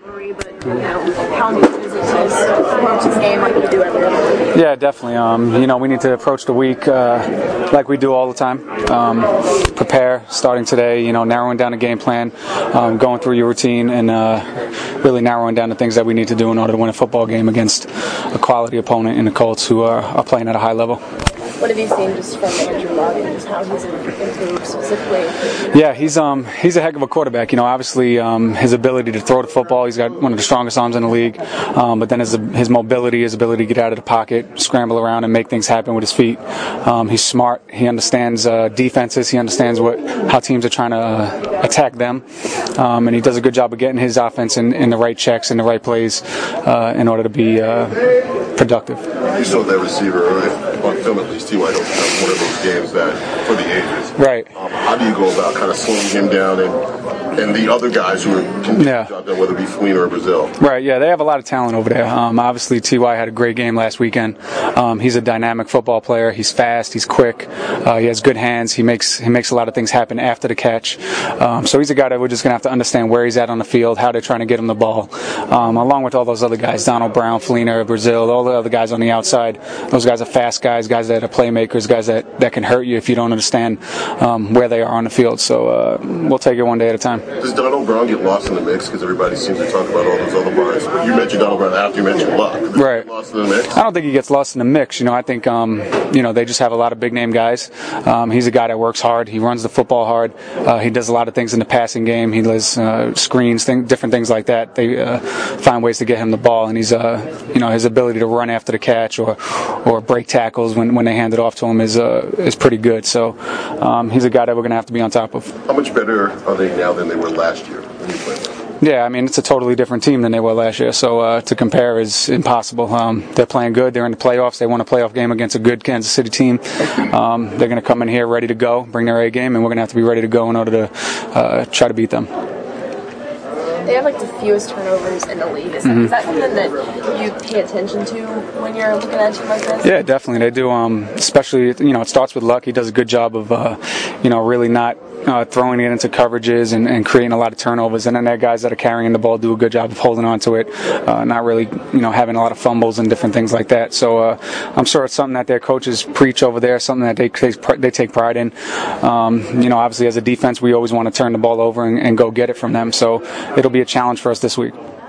But how new is it to approach this game like we do every other week? Yeah, definitely. We need to approach the week like we do all the time. Prepare, starting today, narrowing down a game plan, going through your routine, and really narrowing down the things that we need to do in order to win a football game against a quality opponent in the Colts who are playing at a high level. What have you seen just from Andrew Luck and just how he's improved specifically? Yeah, he's a heck of a quarterback. Obviously his ability to throw the football, he's got one of the strongest arms in the league. But then his mobility, his ability to get out of the pocket, scramble around, and make things happen with his feet. He's smart. He understands defenses. He understands how teams are trying to attack them, and he does a good job of getting his offense in the right checks and the right plays in order to be productive. You saw that receiver on film, at least. T.Y. Hilton has one of those games that for the ages. Right. How do you go about kind of slowing him down and the other guys who can do the job, whether it be Fleener or Brazil? Right, yeah, they have a lot of talent over there. Obviously, T.Y. had a great game last weekend. He's a dynamic football player. He's fast. He's quick. He has good hands. He makes a lot of things happen after the catch. So he's a guy that we're just going to have to understand where he's at on the field, how they're trying to get him the ball, along with all those other guys, Donald Brown, Fleener, Brazil, all the other guys on the outside. Those guys are fast guys that are playmakers, guys that can hurt you if you don't understand where they are on the field. So we'll take it one day at a time. Does Donald Brown get lost in the mix? Because everybody seems to talk about all those other guys. You mentioned Donald Brown after you mentioned Luck. Does he get lost in the mix? I don't think he gets lost in the mix. I think they just have a lot of big name guys. He's a guy that works hard. He runs the football hard. He does a lot of things in the passing game. He does screens, different things like that. They find ways to get him the ball, and he's his ability to run after the catch or break tackles when they hand it off to him is pretty good. So he's a guy that we're going to have to be on top of. How much better are they now than they were last year when you played them? Yeah, it's a totally different team than they were last year, so to compare is impossible. They're playing good. They're in the playoffs. They won a playoff game against a good Kansas City team. They're going to come in here ready to go, bring their A game, and we're going to have to be ready to go in order to try to beat them. They have the fewest turnovers in the league. Is that something that you pay attention to when you're looking at a team like this? Yeah, definitely. They do. Especially, it starts with Luck. He does a good job of, really not throwing it into coverages and creating a lot of turnovers. And then their guys that are carrying the ball do a good job of holding on to it, not really, having a lot of fumbles and different things like that. So I'm sure it's something that their coaches preach over there, something that they take pride in. Obviously as a defense, we always want to turn the ball over and go get it from them. So it'll be a challenge for us this week.